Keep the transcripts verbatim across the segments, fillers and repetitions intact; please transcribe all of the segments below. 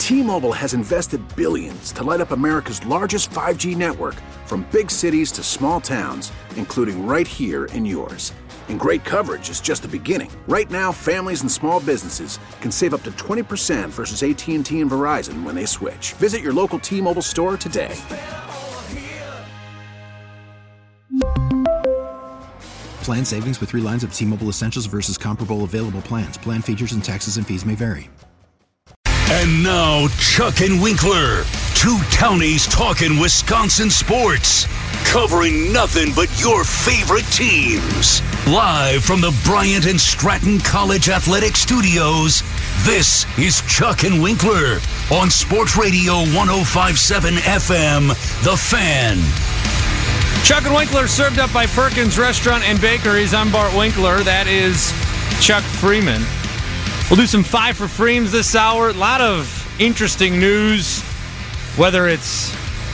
T-Mobile has invested billions to light up America's largest five G network, from big cities to small towns, including right here in yours. And great coverage is just the beginning. Right now, families and small businesses can save up to twenty percent versus A T and T and Verizon when they switch. Visit your local T-Mobile store today. Plan savings with three lines of T-Mobile Essentials versus comparable available plans. Plan features and taxes and fees may vary. And now, Chuck and Winkler, two townies talking Wisconsin sports, covering nothing but your favorite teams. Live from the Bryant and Stratton College Athletic Studios, this is Chuck and Winkler on Sports Radio one oh five point seven F M, The Fan. Chuck and Winkler served up by Perkins Restaurant and Bakeries. I'm Bart Winkler. That is Chuck Freeman. We'll do some five for Freems this hour. A lot of interesting news, whether it's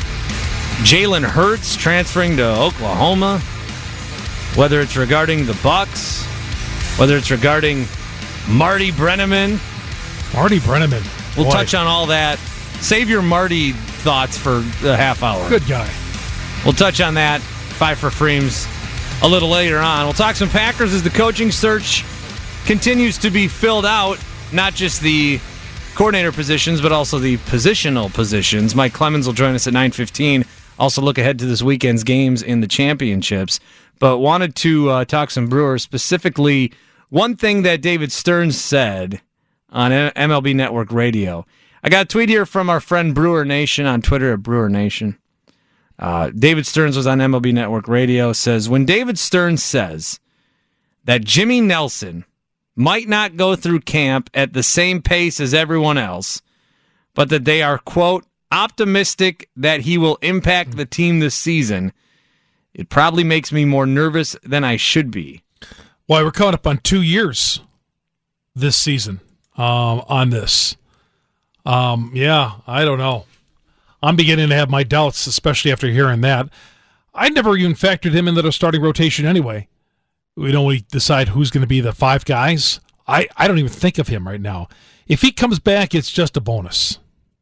Jalen Hurts transferring to Oklahoma, whether it's regarding the Bucks, whether it's regarding Marty Brenneman. Marty Brenneman. We'll Boy. touch on all that. Save your Marty thoughts for the half hour. Good guy. We'll touch on that. Five for Freems a little later on. We'll talk some Packers as the coaching search continues to be filled out, not just the coordinator positions, but also the positional positions. Mike Clemens will join us at nine fifteen. Also look ahead to this weekend's games in the championships. But wanted to uh, talk some Brewers, specifically one thing that David Stearns said on M L B Network Radio. I got a tweet here from our friend Brewer Nation on Twitter at Brewer Nation. Uh, David Stearns was on M L B Network Radio, says, when David Stearns says that Jimmy Nelson might not go through camp at the same pace as everyone else, but that they are, quote, optimistic that he will impact the team this season, it probably makes me more nervous than I should be. Well, we're coming up on two years this season um, on this. Um, yeah, I don't know. I'm beginning to have my doubts, especially after hearing that. I never even factored him into the starting rotation anyway. We don't we decide who's going to be the five guys. I, I don't even think of him right now. If he comes back, it's just a bonus.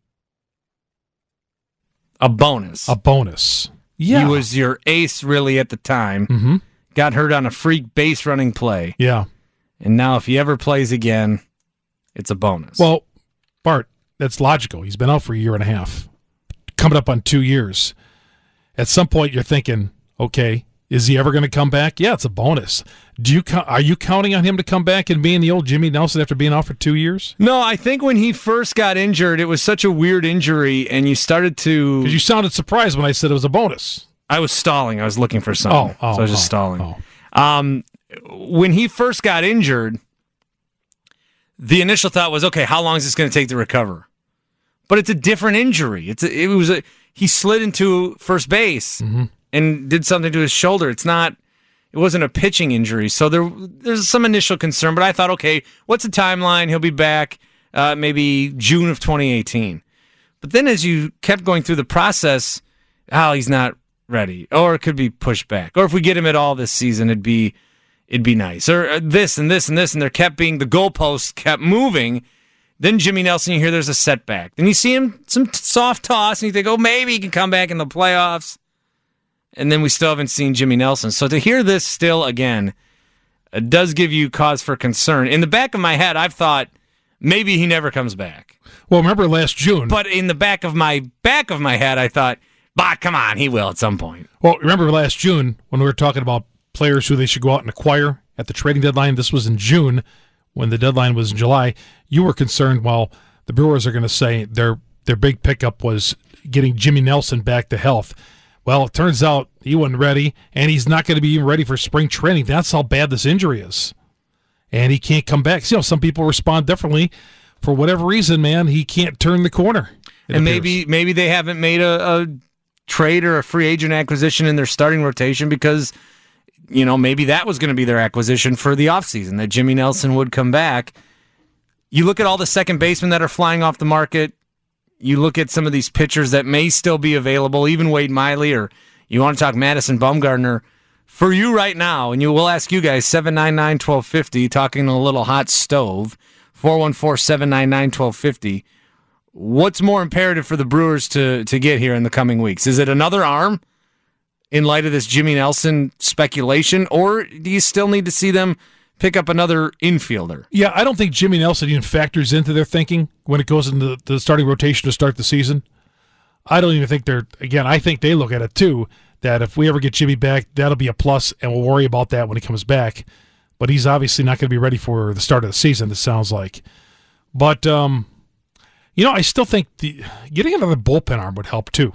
A bonus. A bonus. Yeah. He was your ace, really, at the time. Mm-hmm. Got hurt on a freak base running play. Yeah. And now if he ever plays again, it's a bonus. Well, Bart, that's logical. He's been out for a year and a half. Coming up on two years. At some point, you're thinking, okay, is he ever going to come back? Yeah, it's a bonus. Do you Are you counting on him to come back and being the old Jimmy Nelson after being out for two years? No, I think when he first got injured, it was such a weird injury, and you started to... Because you sounded surprised when I said it was a bonus. I was stalling. I was looking for something. Oh, oh, so I was just oh, stalling. Oh. Um, when he first got injured, the initial thought was, okay, how long is this going to take to recover? But it's a different injury. It's a, it was a, he slid into first base mm-hmm. and did something to his shoulder. It's not, it wasn't a pitching injury. So there, there's some initial concern, but I thought, okay, what's the timeline? He'll be back uh, maybe June of twenty eighteen. But then as you kept going through the process, oh, he's not ready. Or it could be pushed back. Or if we get him at all this season, it'd be, it'd be nice. Or uh, this and this and this, and there kept being, the goalposts kept moving. Then Jimmy Nelson, you hear there's a setback. Then you see him, some soft toss, and you think, oh, maybe he can come back in the playoffs. And then we still haven't seen Jimmy Nelson. So to hear this still again, it does give you cause for concern. In the back of my head, I've thought maybe he never comes back. Well, remember last June. But in the back of my back of my head, I thought, bah, come on, he will at some point. Well, remember last June when we were talking about players who they should go out and acquire at the trading deadline? This was in June. When the deadline was in July, you were concerned, well, the Brewers are going to say their their big pickup was getting Jimmy Nelson back to health. Well, it turns out he wasn't ready, and he's not going to be even ready for spring training. That's how bad this injury is. And he can't come back. So, you know, some people respond differently. For whatever reason, man, he can't turn the corner. And maybe maybe they haven't made a, a trade or a free agent acquisition in their starting rotation because – you know, maybe that was going to be their acquisition for the offseason, that Jimmy Nelson would come back. You look at all the second basemen that are flying off the market. You look at some of these pitchers that may still be available, even Wade Miley, or you want to talk Madison Bumgarner. For you right now, and you will ask you guys, seven nine nine, one two five zero, talking a little hot stove, four one four, seven nine nine, one two five zero. what's more imperative for the Brewers to, to get here in the coming weeks? Is it another arm in light of this Jimmy Nelson speculation, or do you still need to see them pick up another infielder? Yeah, I don't think Jimmy Nelson even factors into their thinking when it goes into the starting rotation to start the season. I don't even think they're, again, I think they look at it too, that if we ever get Jimmy back, that'll be a plus, and we'll worry about that when he comes back. But he's obviously not going to be ready for the start of the season, it sounds like. But, um, you know, I still think the getting another bullpen arm would help too.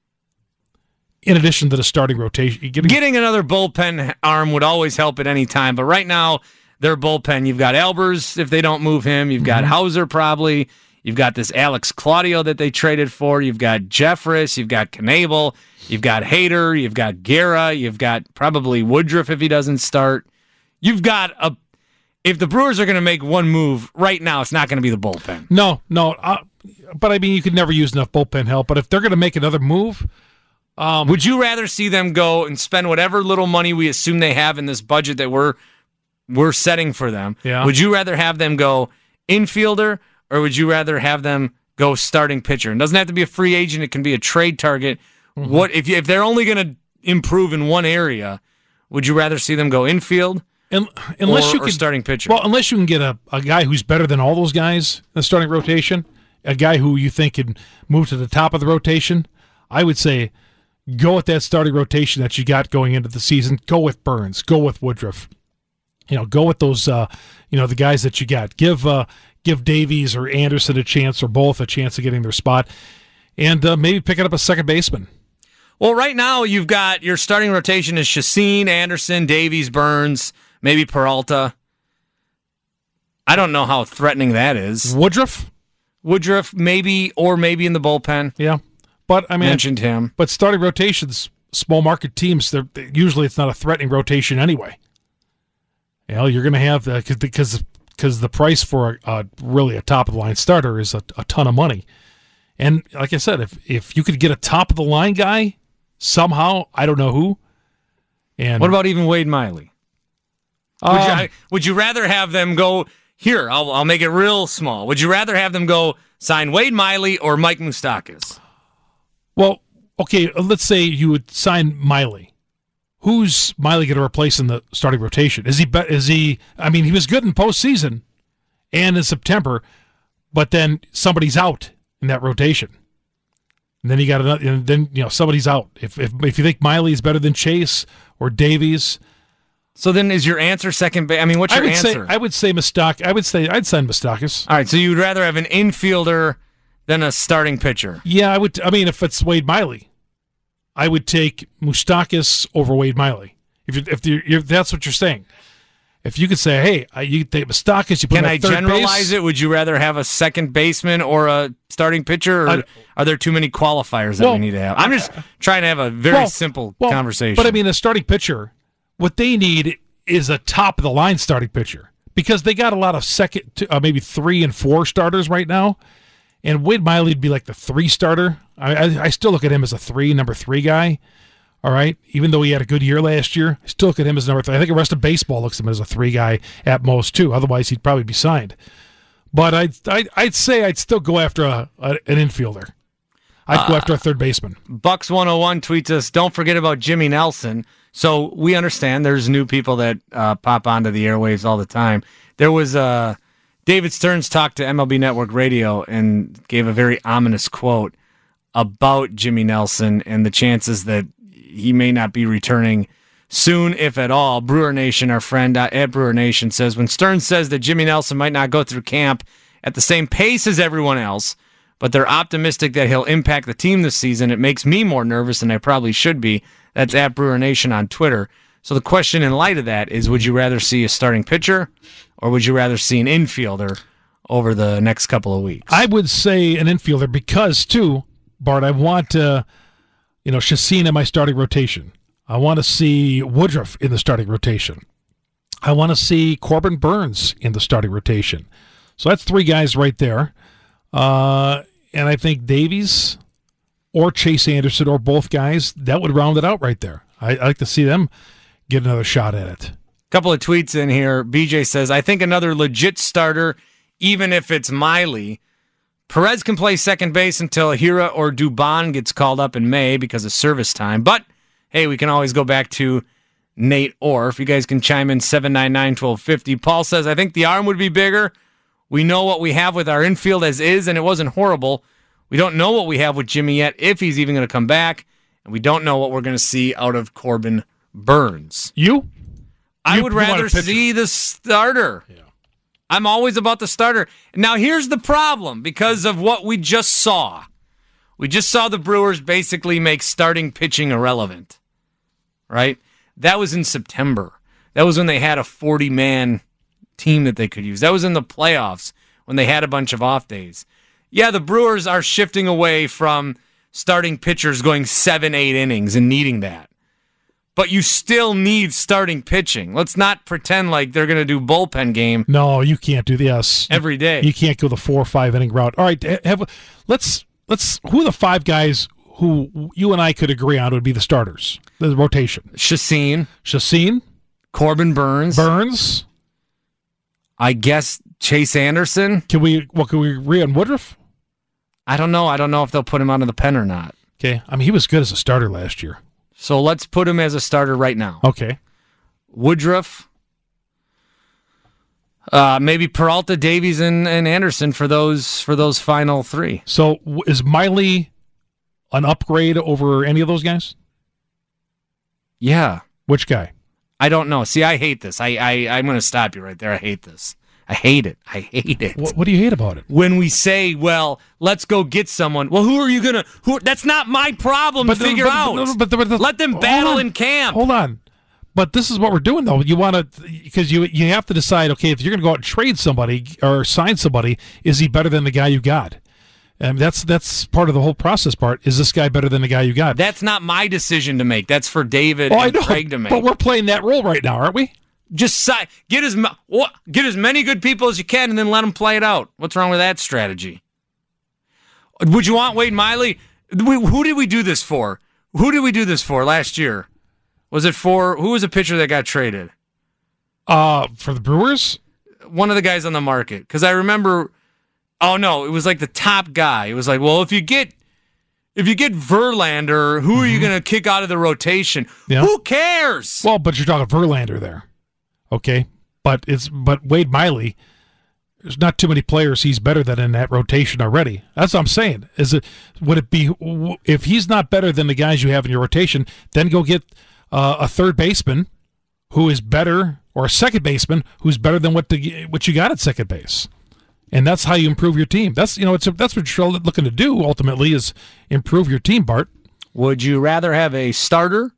In addition to the starting rotation. Getting, getting another bullpen arm would always help at any time, but right now, their bullpen, you've got Albers if they don't move him, you've got mm-hmm. Hauser probably, you've got this Alex Claudio that they traded for, you've got Jeffress, you've got Knebel, you've got Hader, you've got Guerra, you've got probably Woodruff if he doesn't start. You've got a... If the Brewers are going to make one move right now, it's not going to be the bullpen. No, no. Uh, but, I mean, you could never use enough bullpen help. But if they're going to make another move... Um, Would you rather see them go and spend whatever little money we assume they have in this budget that we're we're setting for them? Yeah. Would you rather have them go infielder, or would you rather have them go starting pitcher? It doesn't have to be a free agent. It can be a trade target. Mm-hmm. What if you, if they're only going to improve in one area, would you rather see them go infield and, unless or, you can, or starting pitcher? Well, unless you can get a, a guy who's better than all those guys in the starting rotation, a guy who you think can move to the top of the rotation, I would say go with that starting rotation that you got going into the season. Go with Burns. Go with Woodruff. You know, go with those, uh, you know, the guys that you got. Give uh, give Davies or Anderson a chance, or both a chance of getting their spot, and uh, maybe picking up a second baseman. Well, right now you've got your starting rotation is Chacin, Anderson, Davies, Burns, maybe Peralta. I don't know how threatening that is. Woodruff? Woodruff, maybe, or maybe in the bullpen. Yeah. But I mean, mentioned him. But starting rotations, small market teams, they're, they, usually it's not a threatening rotation anyway. You know, you're going to have the because because the price for a, a really a top of the line starter is a, a ton of money, and like I said, if if you could get a top of the line guy somehow, I don't know who. And what about even Wade Miley? Um, would, you, I, would you rather have them go here? I'll I'll make it real small. Would you rather have them go sign Wade Miley or Mike Moustakas? Well, okay, let's say you would sign Miley. Who's Miley going to replace in the starting rotation? Is he? Is he? I mean, he was good in postseason and in September, but then somebody's out in that rotation, and then you got another. And then you know somebody's out. If if if you think Miley is better than Chase or Davies, so then is your answer second base? I mean, what's your I would answer? Say, I would say Mustak. I would say I'd sign Moustakas. All right, so you'd rather have an infielder than a starting pitcher? Yeah, I would. I mean, if it's Wade Miley, I would take Moustakas over Wade Miley. If you, if, you, if that's what you're saying, if you could say, "Hey, I, you take Moustakas," you put can him at I third generalize base, it? Would you rather have a second baseman or a starting pitcher, or I, are there too many qualifiers that well, we need to have? I'm just trying to have a very well, simple well, conversation. But I mean, a starting pitcher, what they need is a top of the line starting pitcher, because they got a lot of second, uh, maybe three and four starters right now. And Wade Miley would be like the three starter. I, I, I still look at him as a three, number three guy. All right, even though he had a good year last year, I still look at him as number three. I think the rest of baseball looks at him as a three guy at most too. Otherwise, he'd probably be signed. But I'd I'd, I'd say I'd still go after a, a an infielder. I'd uh, go after a third baseman. Bucks one oh one tweets us, "Don't forget about Jimmy Nelson." So we understand there's new people that uh, pop onto the airwaves all the time. There was a. Uh, David Stearns talked to M L B Network Radio and gave a very ominous quote about Jimmy Nelson and the chances that he may not be returning soon, if at all. Brewer Nation, our friend at Brewer Nation, says, when Stearns says that Jimmy Nelson might not go through camp at the same pace as everyone else, but they're optimistic that he'll impact the team this season, it makes me more nervous than I probably should be. That's at Brewer Nation on Twitter. So the question in light of that is, would you rather see a starting pitcher or would you rather see an infielder over the next couple of weeks? I would say an infielder because, too, Bart, I want, uh, you know, Chacin in my starting rotation. I want to see Woodruff in the starting rotation. I want to see Corbin Burns in the starting rotation. So that's three guys right there. Uh, and I think Davies or Chase Anderson or both guys, that would round it out right there. I, I'd like to see them get another shot at it. Couple of tweets in here. B J says, I think another legit starter, even if it's Miley, Perez can play second base until Hira or Dubon gets called up in May because of service time. But, hey, we can always go back to Nate Orf. You guys can chime in seven nine nine, one two five zero. Paul says, I think the arm would be bigger. We know what we have with our infield as is, and it wasn't horrible. We don't know what we have with Jimmy yet, if he's even going to come back. And we don't know what we're going to see out of Corbin Burns. You? I you, would you rather see the starter. Yeah. I'm always about the starter. Now, here's the problem because of what we just saw. We just saw the Brewers basically make starting pitching irrelevant, right? That was in September. That was when they had a forty-man team that they could use. That was in the playoffs when they had a bunch of off days. Yeah, the Brewers are shifting away from starting pitchers going seven, eight innings and needing that. But you still need starting pitching. Let's not pretend like they're going to do bullpen game. No, you can't do this every day. You can't go the four or five inning route. All right, have let's let's. Who are the five guys who you and I could agree on would be the starters? The rotation: Chacin, Chacin, Corbin Burns, Burns. I guess Chase Anderson. Can we? What can we agree on Woodruff? I don't know. I don't know if they'll put him onto the pen or not. Okay, I mean he was good as a starter last year. So let's put him as a starter right now. Okay. Woodruff. Uh, maybe Peralta, Davies, and, and Anderson for those for those final three. So is Miley an upgrade over any of those guys? Yeah. Which guy? I don't know. See, I hate this. I, I, I'm going to stop you right there. I hate this. I hate it. I hate it. What, what do you hate about it? When we say, well, let's go get someone. Well, who are you going to... Who? That's not my problem but to the, figure but, out. But, but, but, but, Let them battle in camp. Hold on. But this is what we're doing, though. You want to... Because you you have to decide, okay, if you're going to go out and trade somebody or sign somebody, is he better than the guy you got? And that's that's part of the whole process part. Is this guy better than the guy you got? That's not my decision to make. That's for David oh, and I know, Craig to make. But we're playing that role right now, aren't we? Just si- get as get as many good people as you can, and then let them play it out. What's wrong with that strategy? Would you want Wade Miley? Who did we do this for? Who did we do this for last year? Was it for who was a pitcher that got traded? Uh, for the Brewers, one of the guys on the market. Because I remember. Oh no, it was like the top guy. It was like, well, if you get if you get Verlander, who mm-hmm. are you going to kick out of the rotation? Yeah. Who cares? Well, but you're talking Verlander there. Okay, but it's but Wade Miley. There's not too many players he's better than in that rotation already. That's what I'm saying. Is it would it be if he's not better than the guys you have in your rotation, then go get uh, a third baseman who is better, or a second baseman who's better than what the what you got at second base, and that's how you improve your team. That's you know it's a, that's what you're looking to do ultimately is improve your team. Bart, would you rather have a starter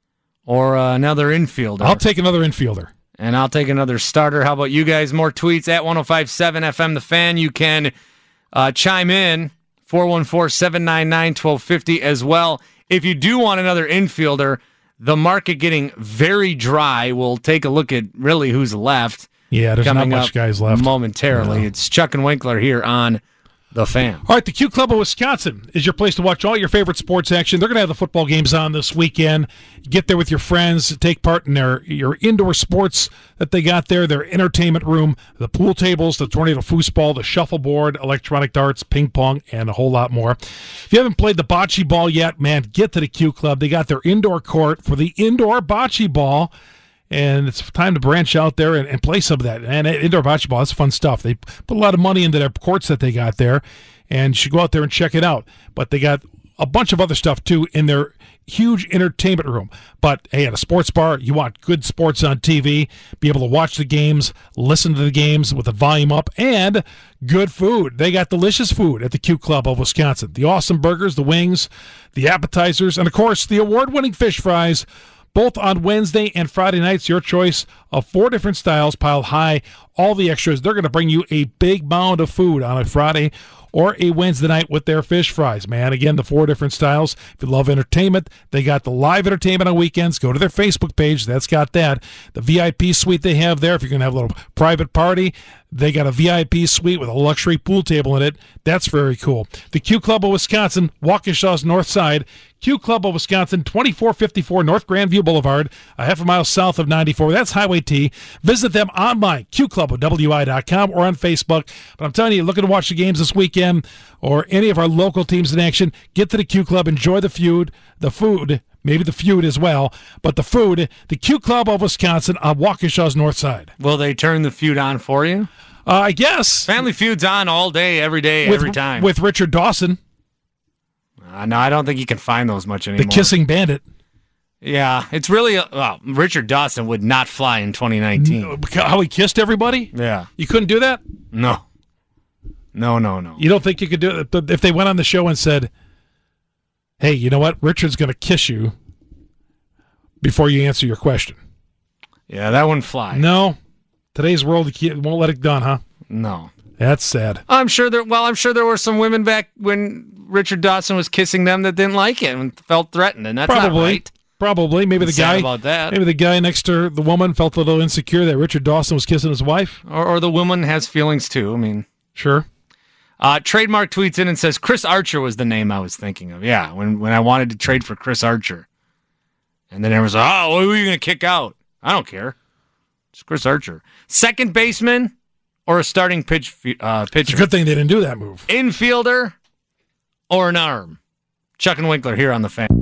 or another infielder? I'll take another infielder. And I'll take another starter. How about you guys? More tweets at ten fifty-seven F M The Fan. You can uh, chime in, four one four, seven nine nine, one two five zero as well. If you do want another infielder, the market getting very dry. We'll take a look at really who's left. Yeah, there's not much guys left. Momentarily. No. It's Chuck and Winkler here on The Fan. All right, the Q Club of Wisconsin is your place to watch all your favorite sports action. They're going to have the football games on this weekend. Get there with your friends. Take part in their your indoor sports that they got there, their entertainment room, the pool tables, the tornado foosball, the shuffleboard, electronic darts, ping pong, and a whole lot more. If you haven't played the bocce ball yet, man, get to the Q Club. They got their indoor court for the indoor bocce ball. And it's time to branch out there and, and play some of that. And indoor bocce ball, that's fun stuff. They put a lot of money into their courts that they got there, and you should go out there and check it out. But they got a bunch of other stuff, too, in their huge entertainment room. But, hey, at a sports bar, you want good sports on T V, be able to watch the games, listen to the games with the volume up, and good food. They got delicious food at the Q Club of Wisconsin. The awesome burgers, the wings, the appetizers, and, of course, the award-winning fish fries, both on Wednesday and Friday nights. Your choice of four different styles piled high. All the extras. They're going to bring you a big mound of food on a Friday or a Wednesday night with their fish fries, man. Again, the four different styles. If you love entertainment, they got the live entertainment on weekends. Go to their Facebook page. That's got that. The V I P suite they have there, if you're going to have a little private party, They got a V I P suite with a luxury pool table in it. That's very cool. The Q Club of Wisconsin, Waukesha's north side. Q Club of Wisconsin, twenty-four fifty-four North Grandview Boulevard, a half a mile south of ninety-four. That's Highway T. Visit them online, q club of w i dot com, or on Facebook. But I'm telling you, looking to watch the games this weekend or any of our local teams in action, get to the Q Club, enjoy the feud, the food, maybe the feud as well, but the food, the Q Club of Wisconsin on Waukesha's north side. Will they turn the feud on for you? Uh, I guess. Family Feud's on all day, every day, with, every time. With Richard Dawson. Uh, no, I don't think you can find those much anymore. The Kissing Bandit. Yeah, it's really, uh, well, Richard Dawson would not fly in twenty nineteen. How he kissed everybody? Yeah. You couldn't do that? No. No, no, no. You don't think you could do it? If they went on the show and said, hey, you know what? Richard's going to kiss you before you answer your question. Yeah, that wouldn't fly. No. Today's world won't let it done, huh? No. That's sad. I'm sure there, well, I'm sure there were some women back when Richard Dawson was kissing them that didn't like it and felt threatened, and that's Probably. not right. Probably. Maybe the Sad guy about that. Maybe the guy next to the woman felt a little insecure that Richard Dawson was kissing his wife. Or, or the woman has feelings too. I mean, sure. Uh, Trademark tweets in and says Chris Archer was the name I was thinking of. Yeah, when when I wanted to trade for Chris Archer, and then everyone's like, "Oh, who are you going to kick out?" I don't care. It's Chris Archer, second baseman or a starting pitch uh, pitcher. It's a good thing they didn't do that move. Infielder or an arm. Chuck and Winkler here on the Fan.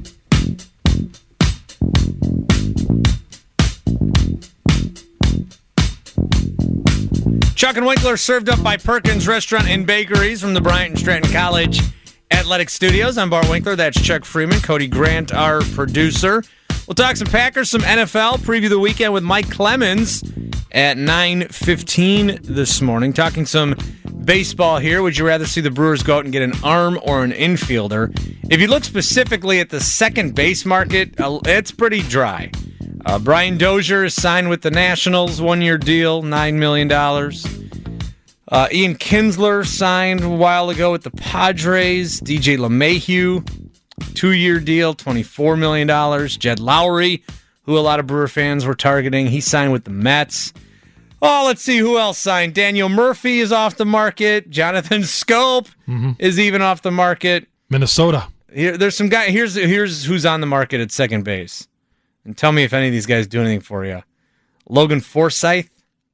Chuck and Winkler served up by Perkins Restaurant and Bakeries from the Bryant and Stratton College Athletic Studios. I'm Bart Winkler. That's Chuck Freeman. Cody Grant, our producer. We'll talk some Packers, some N F L, preview the weekend with Mike Clemens at nine fifteen this morning. Talking some baseball here. Would you rather see the Brewers go out and get an arm or an infielder? If you look specifically at the second base market, it's pretty dry. Uh, Brian Dozier is signed with the Nationals, one-year deal, nine million dollars. Uh, Ian Kinsler signed a while ago with the Padres. D J LeMahieu, two-year deal, twenty-four million dollars. Jed Lowry, who a lot of Brewer fans were targeting, he signed with the Mets. Oh, let's see who else signed. Daniel Murphy is off the market. Jonathan Scope mm-hmm. is even off the market. Minnesota. Here, there's some guy. Here's here's who's on the market at second base. And tell me if any of these guys do anything for you. Logan Forsythe?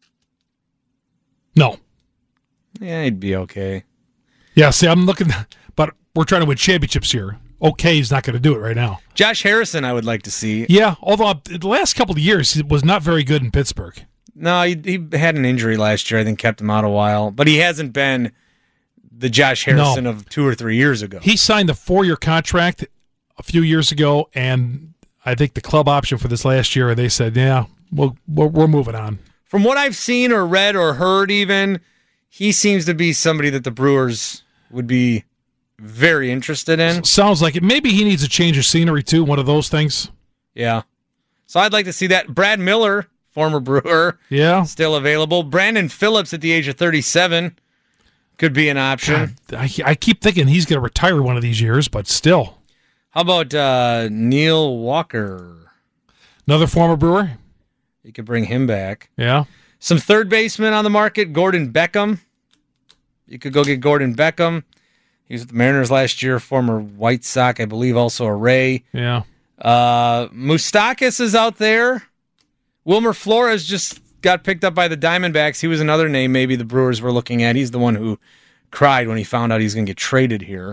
No. Yeah, he'd be okay. Yeah, see, I'm looking, but we're trying to win championships here. Okay, he's not going to do it right now. Josh Harrison, I would like to see. Yeah, although the last couple of years, he was not very good in Pittsburgh. No, he, he had an injury last year. I think kept him out a while. But he hasn't been the Josh Harrison no. of two or three years ago. He signed the four-year contract a few years ago, and I think the club option for this last year, they said, yeah, we'll, we're, we're moving on. From what I've seen or read or heard even, he seems to be somebody that the Brewers would be very interested in. Sounds like it. Maybe he needs a change of scenery, too, one of those things. Yeah. So I'd like to see that. Brad Miller, former Brewer, yeah, still available. Brandon Phillips at the age of thirty-seven could be an option. God, I, I keep thinking he's going to retire one of these years, but still. How about uh, Neil Walker? Another former Brewer? You could bring him back. Yeah. Some third basemen on the market. Gordon Beckham. You could go get Gordon Beckham. He was with the Mariners last year, former White Sox, I believe, also a Ray. Yeah. Uh, Moustakas is out there. Wilmer Flores just got picked up by the Diamondbacks. He was another name maybe the Brewers were looking at. He's the one who cried when he found out he's going to get traded here.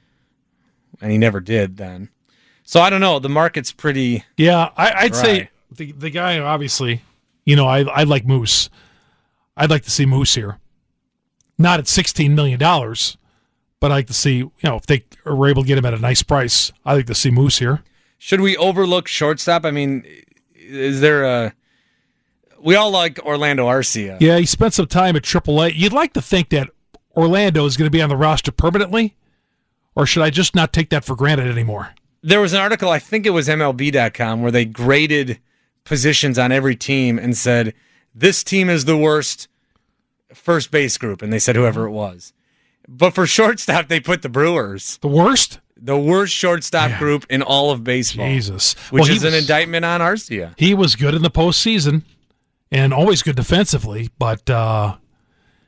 And he never did then. So I don't know. The market's pretty Yeah, I, I'd dry. say the the guy, obviously, you know, I I like Moose. I'd like to see Moose here. Not at sixteen million dollars, but I'd like to see, you know, if they are able to get him at a nice price, I'd like to see Moose here. Should we overlook shortstop? I mean, is there a... We all like Orlando Arcia. Yeah, he spent some time at triple A. You'd like to think that Orlando is going to be on the roster permanently, or should I just not take that for granted anymore? There was an article, I think it was M L B dot com, where they graded positions on every team and said, this team is the worst first base group, and they said whoever it was. But for shortstop, they put the Brewers. The worst? The worst shortstop yeah. group in all of baseball. Jesus. Which well, is was, an indictment on Arcia. He was good in the postseason and always good defensively, but uh,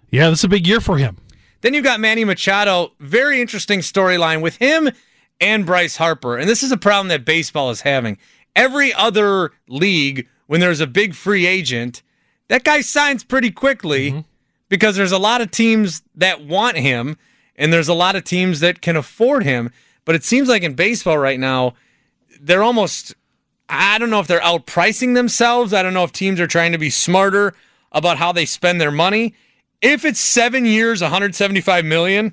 Yeah, this is a big year for him. Then you've got Manny Machado. Very interesting storyline with him and Bryce Harper. And this is a problem that baseball is having. Every other league, when there's a big free agent, that guy signs pretty quickly mm-hmm. because there's a lot of teams that want him, and there's a lot of teams that can afford him. But it seems like in baseball right now, they're almost, I don't know if they're outpricing themselves. I don't know if teams are trying to be smarter about how they spend their money. If it's seven years, one hundred seventy-five million dollars,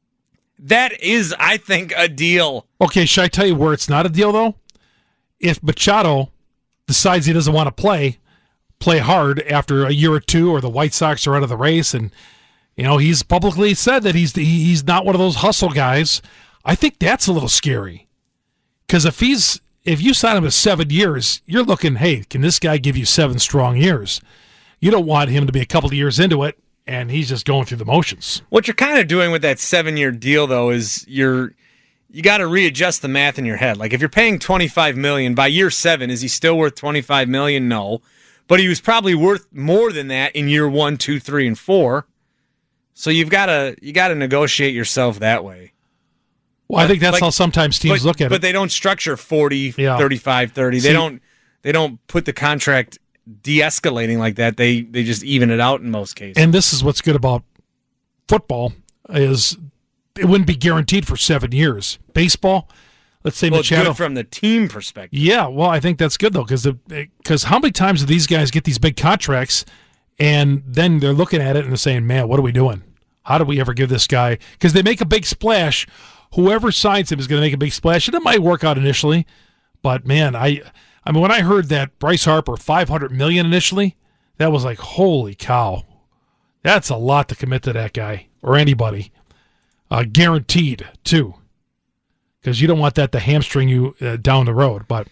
that is, I think, a deal. Okay, should I tell you where it's not a deal, though? If Machado decides he doesn't want to play, play hard after a year or two, or the White Sox are out of the race, and you know he's publicly said that he's he's not one of those hustle guys, I think that's a little scary. Because if he's if you sign him to seven years, you're looking, hey, can this guy give you seven strong years? You don't want him to be a couple of years into it, and he's just going through the motions. What you're kind of doing with that seven-year deal, though, is you're you got to readjust the math in your head. Like if you're paying twenty-five million dollars by year seven, is he still worth twenty-five million dollars? No, but he was probably worth more than that in year one, two, three, and four. So you've got to you got to negotiate yourself that way. Well, I think that's like, how sometimes teams but, look at but it. But they don't structure forty, yeah. thirty-five, thirty. They See, don't they don't put the contract de-escalating like that. They they just even it out in most cases. And this is what's good about football is it wouldn't be guaranteed for seven years. Baseball, let's say well, Machado. Good from the team perspective. Yeah, well, I think that's good though because because how many times do these guys get these big contracts and then they're looking at it and they're saying, "Man, what are we doing? How do we ever give this guy?" Because they make a big splash. Whoever signs him is going to make a big splash, and it might work out initially. But man, I. I mean, when I heard that Bryce Harper, five hundred million dollars initially, that was like, holy cow. That's a lot to commit to that guy or anybody. Uh, guaranteed, too. Because you don't want that to hamstring you uh, down the road. But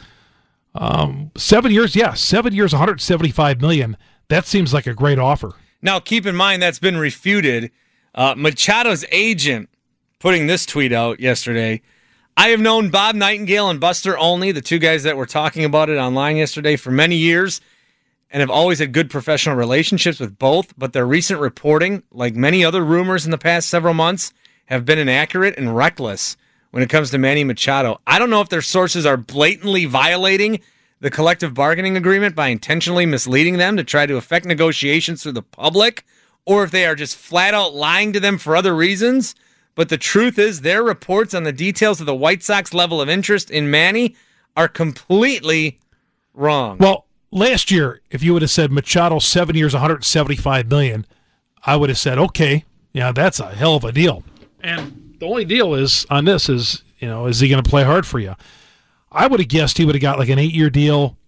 um, seven years, yeah, seven years, one hundred seventy-five million dollars. That seems like a great offer. Now, keep in mind that's been refuted. Uh, Machado's agent putting this tweet out yesterday. I have known Bob Nightingale and Buster Olney, the two guys that were talking about it online yesterday, for many years and have always had good professional relationships with both, but their recent reporting, like many other rumors in the past several months, have been inaccurate and reckless when it comes to Manny Machado. I don't know if their sources are blatantly violating the collective bargaining agreement by intentionally misleading them to try to affect negotiations through the public, or if they are just flat out lying to them for other reasons. But the truth is, their reports on the details of the White Sox level of interest in Manny are completely wrong. Well, last year, if you would have said Machado seven years, one hundred seventy-five million dollars, I would have said, okay, yeah, that's a hell of a deal. And the only deal is on this is, you know, is he going to play hard for you? I would have guessed he would have got like an eight-year deal,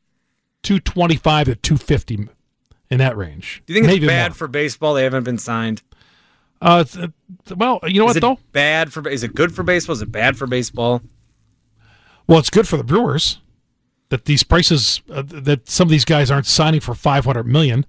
two twenty-five to two fifty in that range. Do you think Maybe it's bad more. for baseball? They haven't been signed. Uh, well, you know is what it though? Bad for is it good for baseball? Is it bad for baseball? Well, it's good for the Brewers that these prices uh, that some of these guys aren't signing for five hundred million.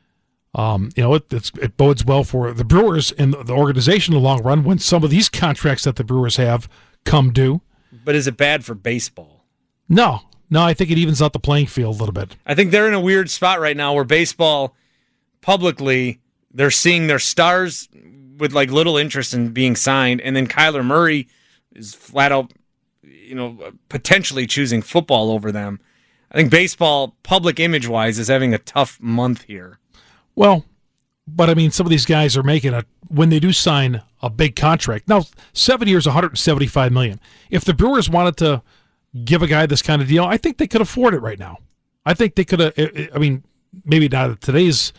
Um, you know, it it's, it bodes well for the Brewers and the organization in the long run when some of these contracts that the Brewers have come due. But is it bad for baseball? No, no, I think it evens out the playing field a little bit. I think they're in a weird spot right now where baseball publicly they're seeing their stars with like little interest in being signed, and then Kyler Murray is flat out, you know, potentially choosing football over them. I think baseball, public image wise, is having a tough month here. Well, but I mean, some of these guys are making a when they do sign a big contract. Now, seven years, one hundred seventy-five million dollars. If the Brewers wanted to give a guy this kind of deal, I think they could afford it right now. I think they could have. I mean, maybe not at today's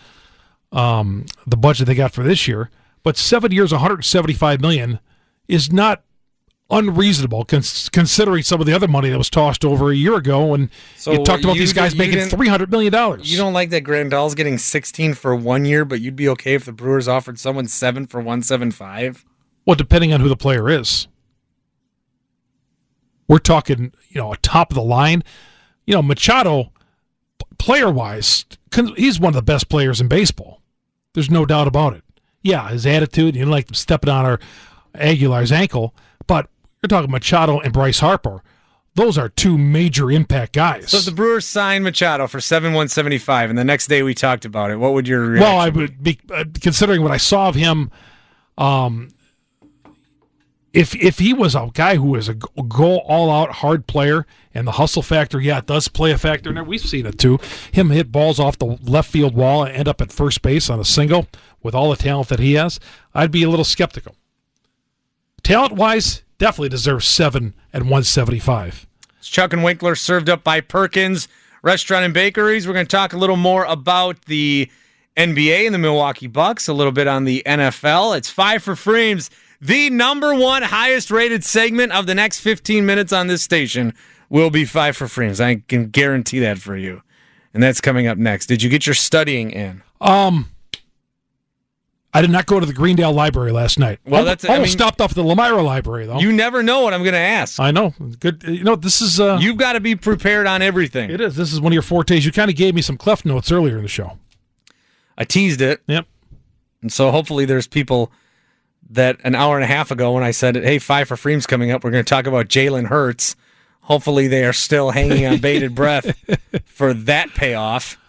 um, the budget they got for this year. But seven years, one hundred seventy-five million dollars is not unreasonable, cons- considering some of the other money that was tossed over a year ago when so you talked about you, these guys making three hundred million dollars. You don't like that Grandal's getting sixteen for one year, but you'd be okay if the Brewers offered someone seven for one seventy-five? Well, depending on who the player is. We're talking, you know, a top of the line. You know, Machado, player-wise, he's one of the best players in baseball. There's no doubt about it. Yeah, his attitude, you know, like stepping on our Aguilar's ankle, but you're talking Machado and Bryce Harper. those are two major impact guys. So if the Brewers signed Machado for seven one seventy-five, and the next day we talked about it, what would your reaction Well, I would be, uh, considering what I saw of him, um, if if he was a guy who is a go all-out hard player, and the hustle factor, yeah, it does play a factor in there. We've seen it too. Him hit balls off the left field wall and end up at first base on a single with all the talent that he has. I'd be a little skeptical. Talent-wise, definitely deserves seven and one seventy-five. It's Chuck and Winkler, served up by Perkins Restaurant and Bakeries. We're going to talk a little more about the N B A and the Milwaukee Bucks, a little bit on the N F L. It's Five for Freems, the number one highest-rated segment of the next fifteen minutes on this station will be Five for Freems. I can guarantee that for you. And that's coming up next. Did you get your studying in? Um, I did not go to the Greendale Library last night. Well, I that's almost I mean, stopped off at the Lamira Library, though. You never know what I'm going to ask. I know. Good. You know, this is... Uh, You've got to be prepared on everything. It is. This is one of your fortes. You kind of gave me some Clef notes earlier in the show. I teased it. Yep. And so hopefully there's people that an hour and a half ago when I said, hey, Five for Freems coming up, we're going to talk about Jalen Hurts. Hopefully they are still hanging on bated breath for that payoff.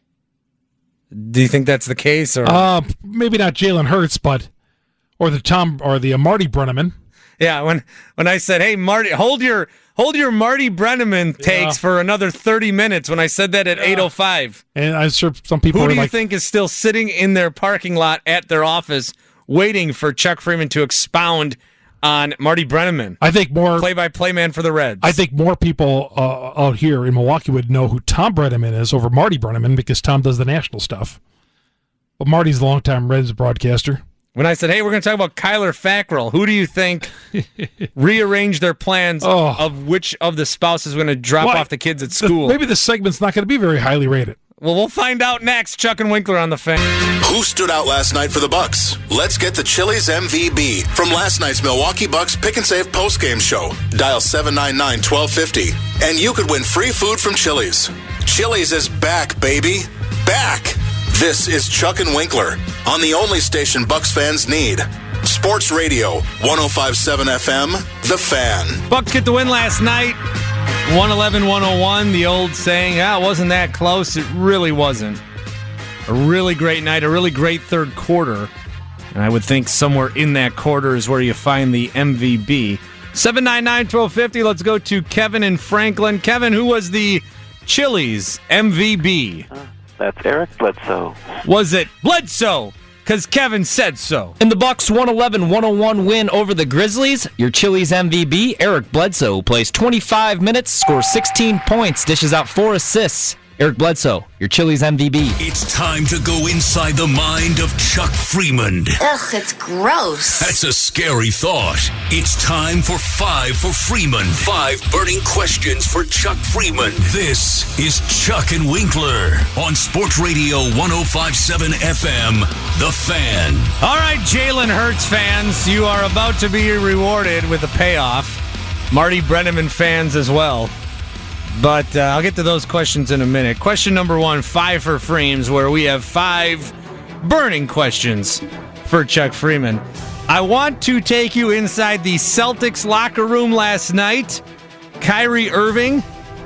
Do you think that's the case? Or uh, maybe not Jalen Hurts, but or the Tom or the uh, Marty Brenneman. Yeah, when when I said, "Hey, Marty, hold your hold your Marty Brenneman takes yeah. for another thirty minutes," when I said that at yeah. eight oh five, and I'm sure some people who were do you like, think is still sitting in their parking lot at their office waiting for Chuck Freeman to expound on Marty Brenneman? I think more play-by-play man for the Reds. I think more people uh, out here in Milwaukee would know who Tom Brenneman is over Marty Brenneman because Tom does the national stuff. But Marty's a longtime Reds broadcaster. When I said, hey, we're going to talk about Kyler Fackrell, who do you think rearranged their plans oh. of which of the spouses going to drop well, off the kids at school? The, maybe this segment's not going to be very highly rated. Well, we'll find out next. Chuck and Winkler on the Fan. Who stood out last night for the Bucks? Let's get the Chili's M V B from last night's Milwaukee Bucks Pick and Save postgame show. Dial seven nine nine, one two five zero, and you could win free food from Chili's. Chili's is back, baby. Back! This is Chuck and Winkler on the only station Bucks fans need. Sports Radio, one oh five point seven F M, The Fan. Bucks get the win last night. one eleven one oh one, the old saying, ah, it wasn't that close. It really wasn't. A really great night, a really great third quarter. And I would think somewhere in that quarter is where you find the M V B. seven nine nine, one two five zero, let's go to Kevin in Franklin. Kevin, who was the Chili's M V B? Uh, that's Eric Bledsoe. Was it Bledsoe? Because Kevin said so. In the Bucks' one eleven one oh one win over the Grizzlies, your Chili's M V B, Eric Bledsoe, plays twenty-five minutes, scores sixteen points, dishes out four assists. Eric Bledsoe, your Chili's M V B. It's time to go inside the mind of Chuck Freeman. Ugh, it's gross. That's a scary thought. It's time for Five for Freeman. Five burning questions for Chuck Freeman. This is Chuck and Winkler on Sports Radio one oh five point seven F M, The Fan. All right, Jalen Hurts fans, you are about to be rewarded with a payoff. Marty Brenneman fans as well. But uh, I'll get to those questions in a minute. Question number one, Five for Freems, where we have five burning questions for Chuck Freeman. I want to take you inside the Celtics locker room last night. Kyrie Irving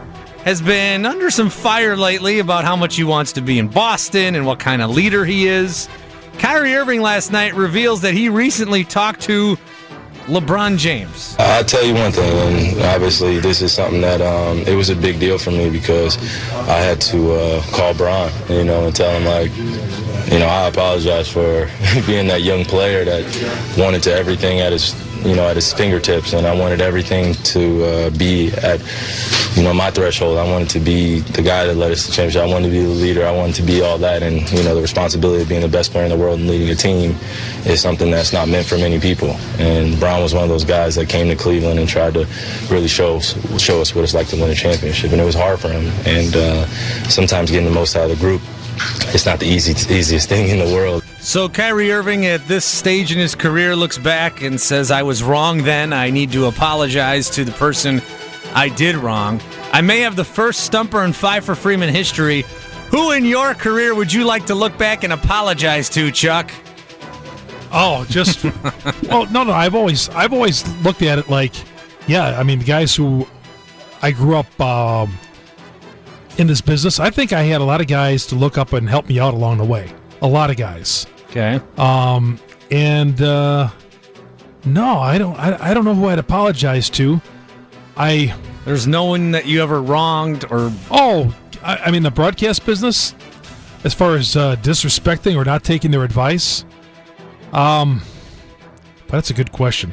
has been under some fire lately about how much he wants to be in Boston and what kind of leader he is. Kyrie Irving last night reveals that he recently talked to LeBron James. I'll tell you one thing, and obviously this is something that um, it was a big deal for me because I had to uh, call Bron, you know, and tell him, like, you know, I apologize for being that young player that wanted to everything at his, you know, at his fingertips, and I wanted everything to uh, be at, you know, my threshold. I wanted to be the guy that led us to the championship. I wanted to be the leader. I wanted to be all that, and, you know, the responsibility of being the best player in the world and leading a team is something that's not meant for many people. And Bron was one of those guys that came to Cleveland and tried to really show us, show us what it's like to win a championship, and it was hard for him. And uh, sometimes getting the most out of the group, it's not the easy, easiest thing in the world. So Kyrie Irving at this stage in his career looks back and says, I was wrong then. I need to apologize to the person I did wrong. I may have the first stumper in Five for Freeman history. Who in your career would you like to look back and apologize to, Chuck? Oh, just well, no, no. I've always, I've always looked at it like, yeah. I mean, the guys who I grew up um, in this business. I think I had a lot of guys to look up and help me out along the way. A lot of guys. Okay. Um, and uh, no, I don't. I, I don't know who I'd apologize to. I there's no one that you ever wronged or oh, I, I mean the broadcast business, as far as uh, disrespecting or not taking their advice. Um, but that's a good question.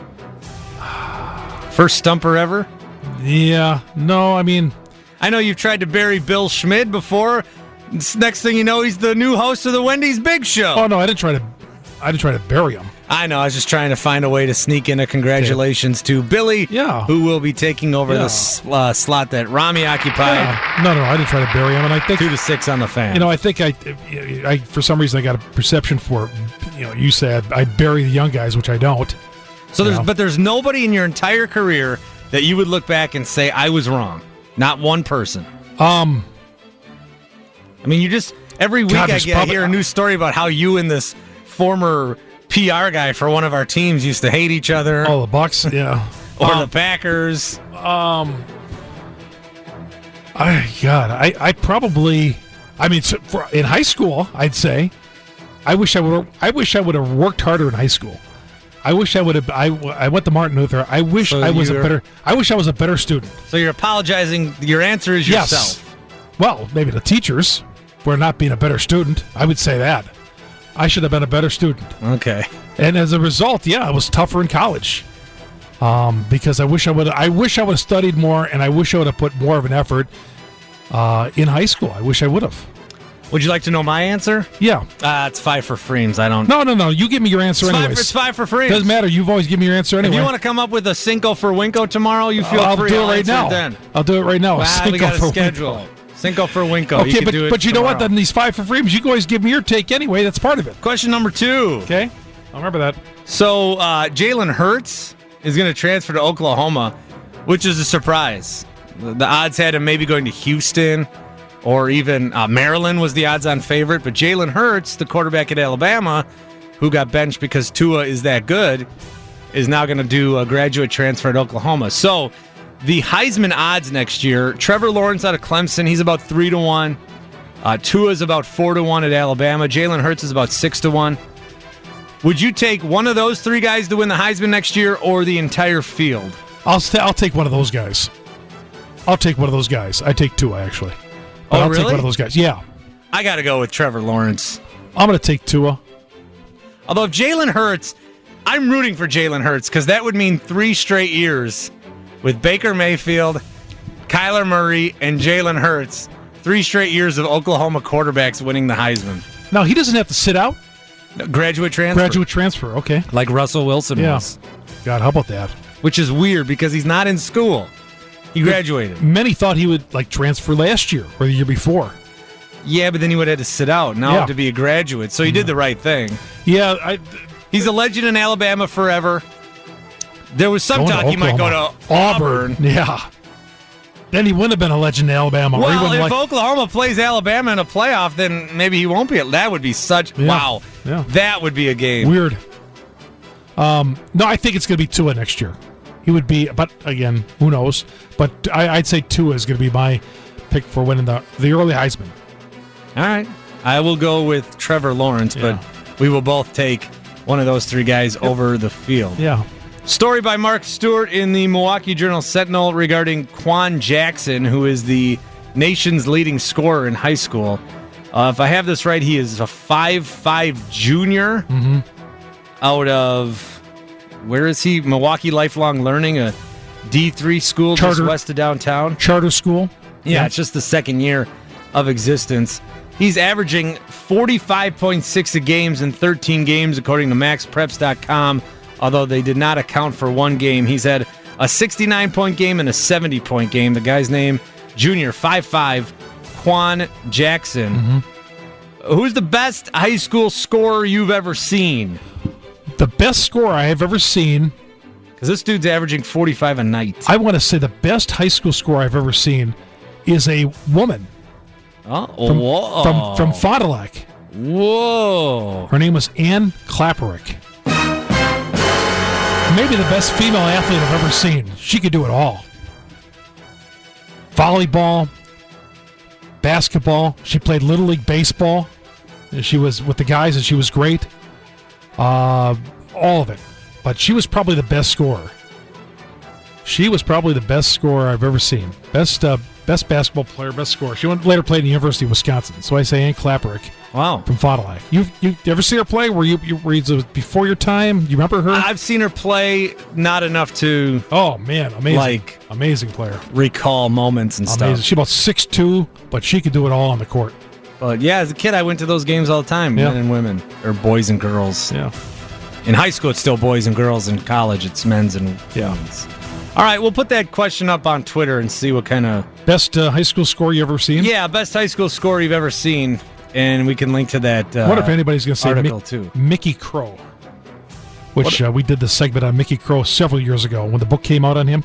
First stumper ever? Yeah. No, I mean, I know you've tried to bury Bill Schmid before. Next thing you know, he's the new host of the Wendy's Big Show. Oh no, I didn't try to. I didn't try to bury him. I know. I was just trying to find a way to sneak in a congratulations to Billy, yeah. who will be taking over yeah. the uh, slot that Rami occupied. Yeah. No, no, I didn't try to bury him, and I think two to six on the Fan. You know, I think I, I, for some reason, I got a perception for. You know, you said I bury the young guys, which I don't. So there's, know? but there's nobody in your entire career that you would look back and say I was wrong. Not one person. Um, I mean, you just every week God, I, get, probably, I hear a new story about how you and this former P R guy for one of our teams used to hate each other. Oh, the Bucks, yeah, or um, the Packers. Um, I God, I, I probably, I mean, so for, in high school, I'd say, I wish I would, I wish I would have worked harder in high school. I wish I would have. I, I went to Martin Luther. I wish so I was a better. I wish I was a better student. So you're apologizing. Your answer is yes. yourself. Well, maybe the teachers for not being a better student. I would say that. I should have been a better student. Okay. And as a result, yeah, I was tougher in college. Um, because I wish I would. I wish I would have studied more, and I wish I would have put more of an effort uh, in high school. I wish I would have. Would you like to know my answer? Yeah. Uh, it's five for Freems. I don't. No, no, no. You give me your answer it's anyways. Five for, it's five for Freems. Doesn't matter. You've always given me your answer anyway. If you want to come up with a Cinco for Winko tomorrow, you feel I'll free. Do I'll it right now. It then. I'll do it right now. Well, Cinco we got for a schedule. Winko. Cinco for Winko. Okay, you but, do it but you tomorrow. know what? Then these five for Freems, you can always give me your take anyway. That's part of it. Question number two. Okay. I'll remember that. So uh, Jalen Hurts is going to transfer to Oklahoma, which is a surprise. The, the odds had him maybe going to Houston or even uh, Maryland was the odds-on favorite. But Jalen Hurts, the quarterback at Alabama, who got benched because Tua is that good, is now going to do a graduate transfer at Oklahoma. So the Heisman odds next year, Trevor Lawrence out of Clemson, he's about three to one. Uh, Tua is about four to one at Alabama. Jalen Hurts is about six to one. Would you take one of those three guys to win the Heisman next year or the entire field? I'll st- I'll take one of those guys. I'll take one of those guys. I take Tua, actually. But oh, I'll really? take one of those guys. Yeah. I got to go with Trevor Lawrence. I'm going to take Tua. Although if Jalen Hurts, I'm rooting for Jalen Hurts because that would mean three straight years with Baker Mayfield, Kyler Murray, and Jalen Hurts. Three straight years of Oklahoma quarterbacks winning the Heisman. Now, he doesn't have to sit out? No, graduate transfer. Graduate transfer, okay. Like Russell Wilson yeah. was. God, how about that? Which is weird because he's not in school. He graduated. Many thought he would like transfer last year or the year before. Yeah, but then he would have had to sit out now yeah. to be a graduate. So he did the right thing. Yeah, I, he's a legend in Alabama forever. There was some talk he might go to Auburn. Auburn. Yeah. Then he wouldn't have been a legend in Alabama. Well, or he if like, Oklahoma plays Alabama in a playoff, then maybe he won't be. That would be such yeah. wow. Yeah. That would be a game. Weird. Um, no, I think it's going to be Tua next year. He would be, but again, who knows? But I, I'd say Tua is going to be my pick for winning the the early Heisman. All right, I will go with Trevor Lawrence, yeah. but we will both take one of those three guys yep. over the field. Yeah. Story by Mark Stewart in the Milwaukee Journal-Sentinel regarding Quan Jackson, who is the nation's leading scorer in high school. Uh, if I have this right, he is a five five junior mm-hmm. out of, where is he? Milwaukee Lifelong Learning, a D three school charter, just west of downtown. Charter school? Yeah, yeah, it's just the second year of existence. He's averaging forty-five point six games in thirteen games, according to max preps dot com. Although they did not account for one game. He's had a sixty-nine point game and a seventy point game. The guy's name, Junior, five five, Quan Jackson. Mm-hmm. Who's the best high school scorer you've ever seen? The best scorer I have ever seen. Because this dude's averaging forty-five a night. I want to say the best high school scorer I've ever seen is a woman. Oh, from, whoa. From, from Fond du Lac. Whoa. Her name was Ann Klapperick. Maybe the best female athlete I've ever seen. She could do it all. volleyball, basketball. She played Little League baseball. She was with the guys, and she was great. Uh, all of it. But she was probably the best scorer. She was probably the best scorer I've ever seen. Best uh, best basketball player, best scorer. She went, later played at the University of Wisconsin. So I say Ann Klapperick. Wow. From Fond du Lac. You you ever see her play? Were you, you were you before your time? You remember her? I've seen her play, not enough to. Oh man, amazing! Like amazing player. Recall moments and amazing. stuff. She's about six two, but she could do it all on the court. But yeah, as a kid, I went to those games all the time, yeah. men and women, or boys and girls. Yeah. In high school, it's still boys and girls. In college, it's men's and yeah. women's. All right, we'll put that question up on Twitter and see what kind of best uh, high school score you ever seen. Yeah, best high school score you've ever seen. And we can link to that uh, what if anybody's going to say article, Mi- too. Mickey Crow, which uh, we did this segment on Mickey Crow several years ago when the book came out on him.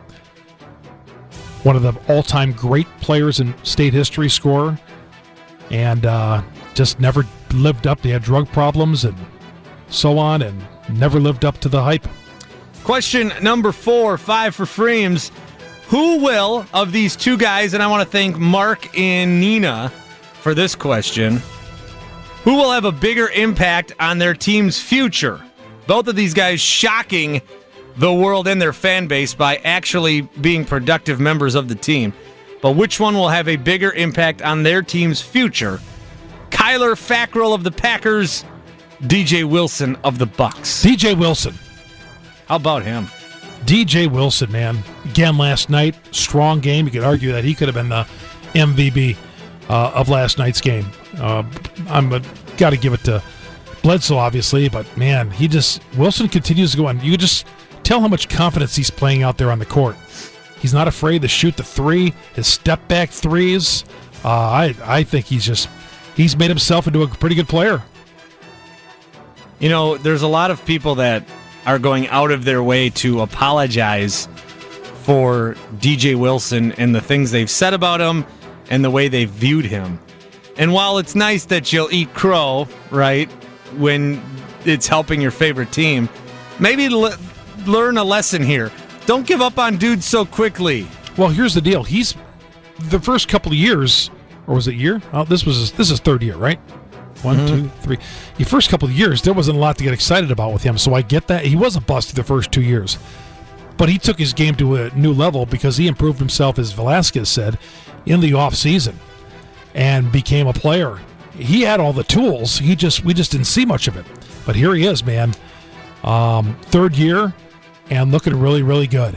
One of the all-time great players in state history, scorer, and uh, just never lived up. They had drug problems and so on, and never lived up to the hype. Question number four, five for Freems. Who will, of these two guys, and I want to thank Mark and Nina for this question, who will have a bigger impact on their team's future? Both of these guys shocking the world and their fan base by actually being productive members of the team. But which one will have a bigger impact on their team's future? Kyler Fackrell of the Packers, D J Wilson of the Bucks. D J Wilson. How about him? D J Wilson, man. Again, last night, strong game. You could argue that he could have been the M V P uh, of last night's game. Uh, I'm got to give it to Bledsoe, obviously, but man, he just Wilson continues to go on. You could just tell how much confidence he's playing out there on the court. He's not afraid to shoot the three. His step back threes. Uh, I I think he's just he's made himself into a pretty good player. You know, there's a lot of people that are going out of their way to apologize for D J Wilson and the things they've said about him and the way they've viewed him. And while it's nice that you'll eat crow, right, when it's helping your favorite team, maybe le- learn a lesson here. Don't give up on dudes so quickly. Well, here's the deal. He's the first couple of years, or was it year? Oh, this was his, this is third year, right? One, mm-hmm. two, three. The first couple of years, there wasn't a lot to get excited about with him, so I get that. He was a bust the first two years. But he took his game to a new level because he improved himself, as Velasquez said, in the offseason and became a player. He had all the tools. He just we just didn't see much of it. But here he is, man. Um, third year and looking really, really good.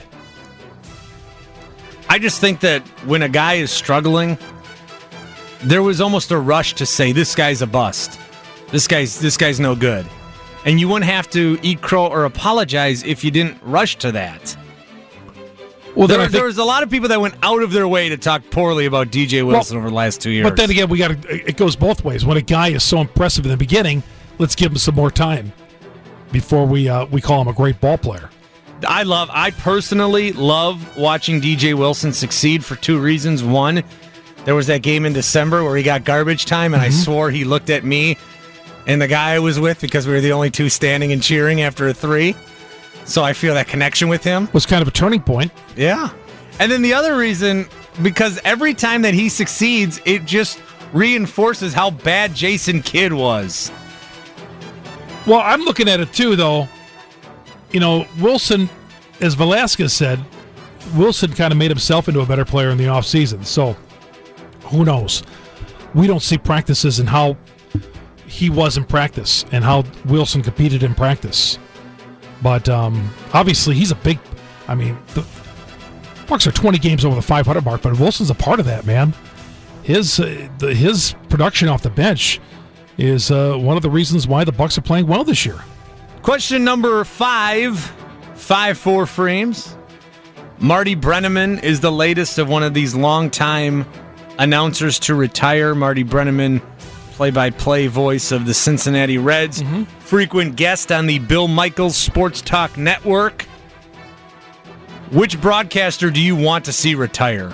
I just think that when a guy is struggling, there was almost a rush to say this guy's a bust. This guy's this guy's no good. And you wouldn't have to eat crow or apologize if you didn't rush to that. Well, there, think, there was a lot of people that went out of their way to talk poorly about D J Wilson well, over the last two years. But then again, we got it goes both ways. When a guy is so impressive in the beginning, let's give him some more time before we uh, we call him a great ball player. I love, I personally love watching D J Wilson succeed for two reasons. One, there was that game in December where he got garbage time, and mm-hmm. I swore he looked at me and the guy I was with because we were the only two standing and cheering after a three. So I feel that connection with him. Was kind of a turning point. Yeah. And then the other reason, because every time that he succeeds, it just reinforces how bad Jason Kidd was. Well, I'm looking at it too, though. You know, Wilson, as Velasquez said, Wilson kind of made himself into a better player in the offseason. So who knows? We don't see practices and how he was in practice and how Wilson competed in practice. But um, obviously, he's a big. I mean, the Bucks are twenty games over the five hundred mark, but Wilson's a part of that, man. His uh, the, his production off the bench is uh, one of the reasons why the Bucks are playing well this year. Question number five, five four frames. Marty Brennaman is the latest of one of these longtime announcers to retire. Marty Brennaman, play-by-play voice of the Cincinnati Reds, mm-hmm. frequent guest on the Bill Michaels Sports Talk Network. Which broadcaster do you want to see retire?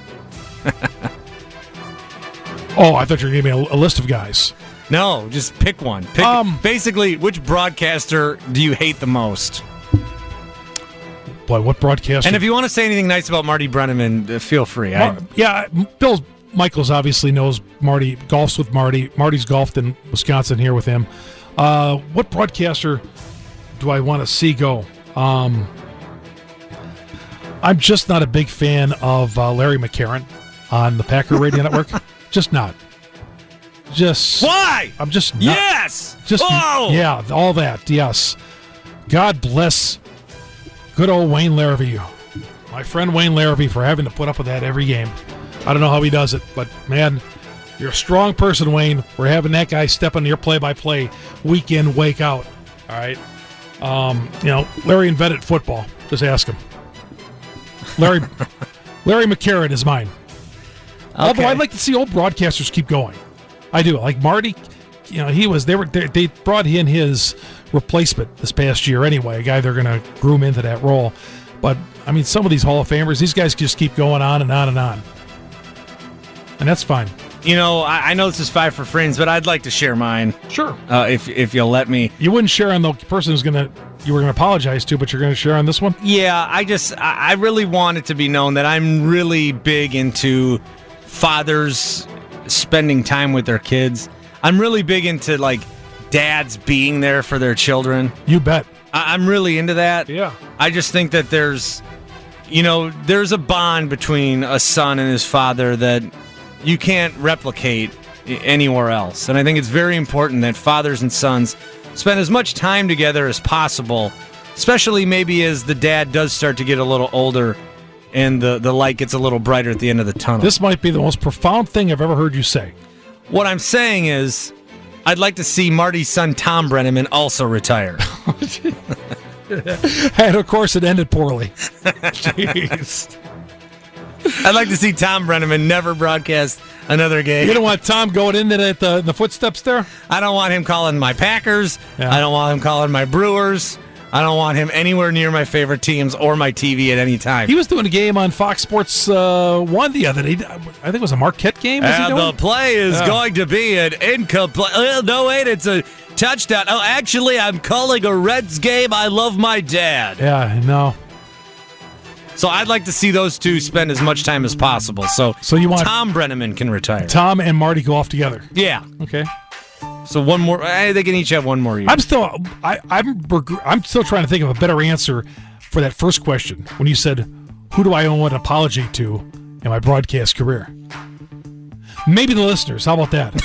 Oh, I thought you were giving me a, a list of guys. No, just pick one. Pick, um, basically, which broadcaster do you hate the most? boy, what broadcaster? And if you want to say anything nice about Marty Brenneman, uh, feel free. Mar- I, yeah, Bill Michaels obviously knows Marty, golfs with Marty. Marty's golfed in Wisconsin here with him. Uh, what broadcaster do I want to see go? Um, I'm just not a big fan of uh, Larry McCarron on the Packer Radio Network. Just not. Just why? I'm just not, yes. Just oh yeah, all that. Yes. God bless good old Wayne Larrivee, my friend Wayne Larrivee, for having to put up with that every game. I don't know how he does it, but man, you're a strong person, Wayne. We're having that guy step into your play-by-play week in, wake out. All right. Um, you know, Larry invented football. Just ask him. Larry Larry McCarron is mine. Okay. Although I'd like to see old broadcasters keep going. I do. Like Marty, you know, he was they were they, they brought in his replacement this past year anyway, a guy they're going to groom into that role. But I mean, some of these Hall of Famers, these guys just keep going on and on and on, and that's fine. You know, I, I know this is five for friends, but I'd like to share mine. Sure, uh, if if you'll let me. You wouldn't share on the person who's going to you were going to apologize to, but you're going to share on this one. Yeah, I just I, I really want it to be known that I'm really big into fathers spending time with their kids. I'm really big into like dads being there for their children. You bet. I, I'm really into that. Yeah. I just think that there's, you know, there's a bond between a son and his father that you can't replicate anywhere else. And I think it's very important that fathers and sons spend as much time together as possible, especially maybe as the dad does start to get a little older and the, the light gets a little brighter at the end of the tunnel. This might be the most profound thing I've ever heard you say. What I'm saying is, I'd like to see Marty's son Tom Brenneman also retire. And of course, it ended poorly. Jeez. I'd like to see Tom Brenneman never broadcast another game. You don't want Tom going in the, the, the footsteps there? I don't want him calling my Packers. Yeah. I don't want him calling my Brewers. I don't want him anywhere near my favorite teams or my T V at any time. He was doing a game on Fox Sports uh, one the other day. I think it was a Marquette game. Was and he doing? The play is yeah. going to be an incomplete. Oh, no, wait, it's a touchdown. Oh, actually, I'm calling a Reds game. I love my dad. Yeah, no. So I'd like to see those two spend as much time as possible. So, so you want Tom Brenneman can retire. Tom and Marty go off together. Yeah. Okay. So one more. They can each have one more year. I'm still. I, I'm. I'm still trying to think of a better answer for that first question when you said, "Who do I owe an apology to in my broadcast career?" Maybe the listeners. How about that?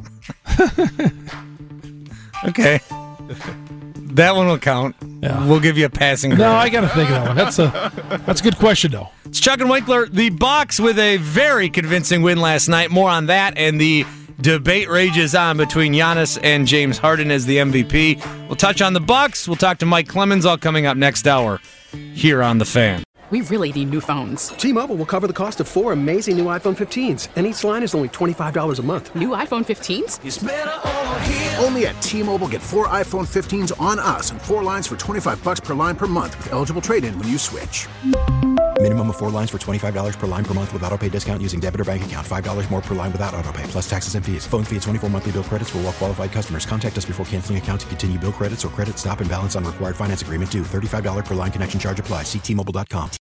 Okay. That one will count. Yeah. We'll give you a passing grade. No, I got to think of that one. That's a that's a good question, though. It's Chuck and Winkler. The Bucs with a very convincing win last night. More on that, and the debate rages on between Giannis and James Harden as the M V P. We'll touch on the Bucs. We'll talk to Mike Clemens, all coming up next hour here on The Fan. We really need new phones. T-Mobile will cover the cost of four amazing new iPhone fifteens, and each line is only twenty-five dollars a month. New iPhone fifteens? It's better over here. Only at T-Mobile, get four iPhone fifteens on us and four lines for twenty-five dollars per line per month with eligible trade-in when you switch. Minimum of four lines for twenty-five dollars per line per month with autopay discount using debit or bank account. five dollars more per line without autopay, plus taxes and fees. Phone fee at twenty-four monthly bill credits for well-qualified customers. Contact us before canceling account to continue bill credits or credit stop and balance on required finance agreement due. thirty-five dollars per line connection charge applies. See T Mobile dot com.